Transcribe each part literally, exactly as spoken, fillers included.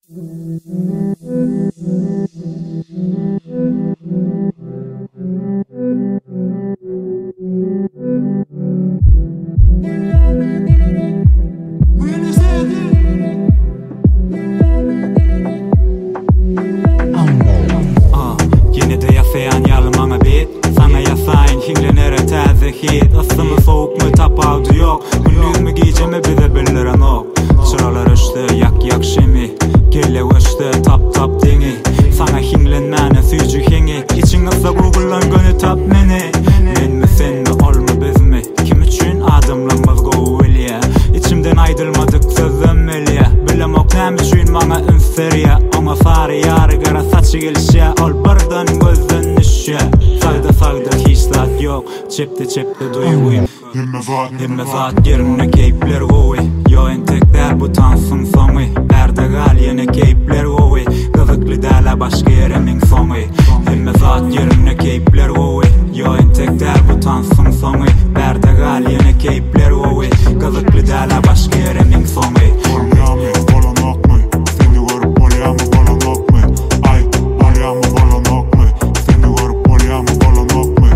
hit aslımı soğuk mu tapavdu yok Günlüğümü giyeceğimi bize bildiren ok Çıralar öştü yak yak şemi Gele öştü tap tap deni Sana hinglenmene süycü hengi İçin ısa Google'lan gönü tap meni Men mi sen mi ol mu biz mi Kim üçün adımlamız go ilya İçimden aydılmadık sözüm ilya Bilem ok nem üçün bana inferiya Ona sarı yarı gara saçı gelişe Ol birden gözden işe Sayda sayda hiç zat yok Çepte çepte duyguyum Himme zat yerine keyipler goy Yo en tek der bu tansın sonu Berde gal yine keyipler goy Gızıklı derler başka yere min sonu Himme zat yerine keyipler goy Yo en tek der bu tansın sonu Berde gal yine keyipler goy Gızıklı derler başka yere min sonu Polyami falan okma Seni görüp polyami falan okma Ay polyami falan okma Seni görüp polyami falan okma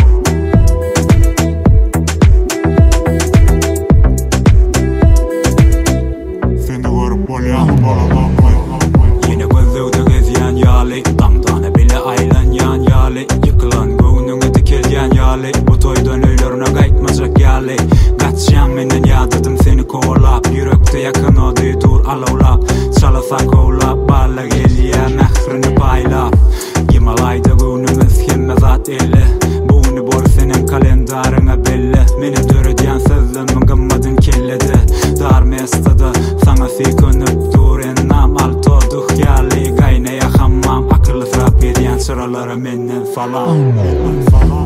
Seni görüp polyami falan okma Yine gözlüğde gezyen yali Damdana bile aylan yan yali Yıkılan göğününe dikilyen yali Bu toydan öylerine kaytmacak yali Kaçyan menden yadadım seni kovalap Yürekte yakın odu dur alavlap Çalasa kovlap Balla geliye mehrini paylap Yimalayda göğünümüz himme zat eli Bunu bol senin kalendarına belli Meni dörüdyen sözlümün gımmadın kelledi Dar mestada sana fikönüp duren nam Alto duh yali gaynaya hammam Akıllı srap ediyen çıraları menden falan